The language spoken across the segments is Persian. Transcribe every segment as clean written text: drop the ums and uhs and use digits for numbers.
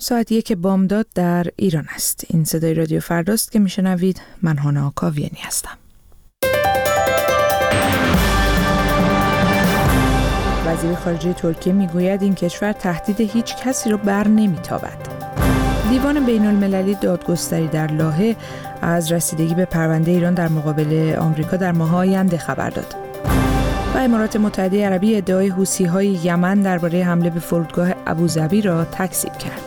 ساعت 1 بامداد در ایران است. این صدای رادیو فرداست که میشنوید. من هانا آکاویانی هستم. وزیر خارجه ترکیه میگوید این کشور تهدید هیچ کسی را بر نمیتابد. دیوان بین المللی دادگستری در لاهه از رسیدگی به پرونده ایران در مقابل آمریکا در ماه آینده خبر داد. و امارات متحده عربی ادعای حوثی‌های یمن درباره حمله به فرودگاه ابوظبی را تکذیب کرد.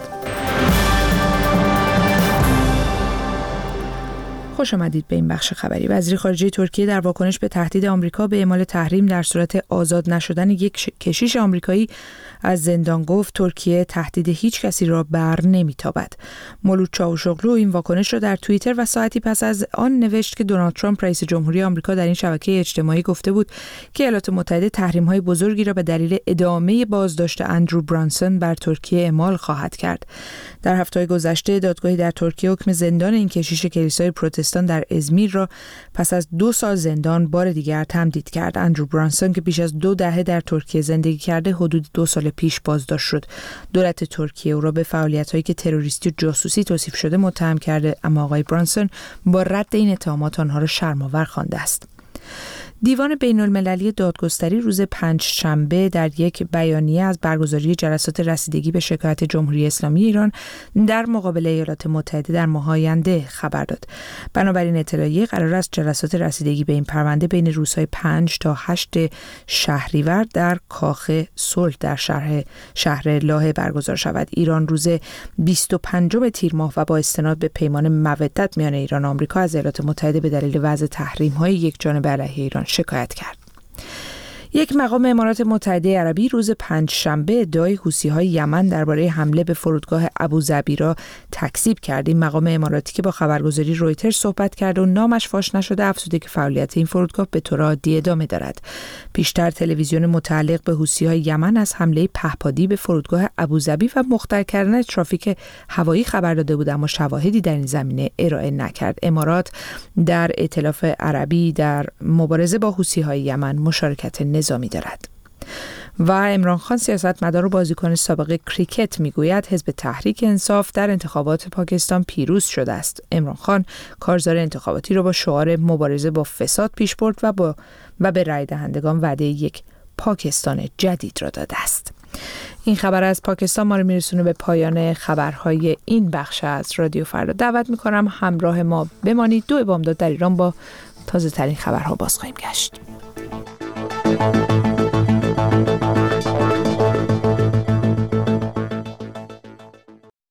خوش آمدید به این بخش خبری. وزیر خارجه ترکیه در واکنش به تهدید آمریکا به اعمال تحریم در صورت آزاد نشدن یک کشیش آمریکایی از زندان گفت ترکیه تهدید هیچ کسی را بر نمیتابد. مولود چاوشوغلو این واکنش را در توییتر و ساعتی پس از آن نوشت که دونالد ترامپ رئیس جمهوری آمریکا در این شبکه اجتماعی گفته بود که ایالات متحده تحریم‌های بزرگی را به دلیل ادامه بازداشت اندرو برانسون بر ترکیه اعمال خواهد کرد. در هفته‌های گذشته دادگاهی در ترکیه حکم زندان این کشیش کلیسای پروتستان در ازمیر را پس از 2 سال زندان بار دیگر تمدید کرد. اندرو برانسون که بیش از 2 دهه در ترکیه زندگی کرده حدود 2 سال پیش بازداشت شد. دولت ترکیه او را به فعالیت‌هایی که تروریستی و جاسوسی توصیف شده متهم کرده، اما آقای برانسون با رد این اتهامات آنها را شرم‌آور خوانده است. دیوان بین المللی دادگستری روز پنجشنبه در یک بیانیه از برگزاری جلسات رسیدگی به شکایت جمهوری اسلامی ایران در مقابل ایالات متحده در ماه آینده خبر داد. بنابراین اطلاعیه قرار است جلسات رسیدگی به این پرونده بین روزهای 5 تا 8 شهریور در کاخ صلح در شهر لاهه برگزار شود. ایران روز 25 تیر ماه و با استناد به پیمان مودت میان ایران و آمریکا از ایالات متحده به دلیل وضع تحریم‌های یکجانبه علیه ایران شکایت کرد. یک مقام امارات متحده عربی روز پنجشنبه ادعای حوثی‌های یمن درباره حمله به فرودگاه ابوظبی را تکذیب کرد. این مقام اماراتی که با خبرگزاری رویترز صحبت کرد و نامش فاش نشده افزوده که فعالیت این فرودگاه به طور عادی ادامه دارد. پیشتر تلویزیون متعلق به حوثی‌های یمن از حمله پهپادی به فرودگاه ابوظبی و مختل کردن ترافیک هوایی خبر داده بود، اما شواهدی در این زمینه ارائه نکرد. امارات در ائتلاف عربی در مبارزه با حوثی‌های یمن مشارکت نظامی دارد. و عمران خان سیاستمدار و بازیکن سابق کریکت میگوید حزب تحریک انصاف در انتخابات پاکستان پیروز شده است. عمران خان کارزار انتخاباتی را با شعار مبارزه با فساد پیش برد و به رای دهندگان وعده یک پاکستان جدید را داده است. این خبر از پاکستان ما رو میرسونه به پایان خبرهای این بخش از رادیو فردا. دعوت میکنم همراه ما بمانید. 2 بامداد در ایران با تازه ترین خبرها باز خواهیم گشت.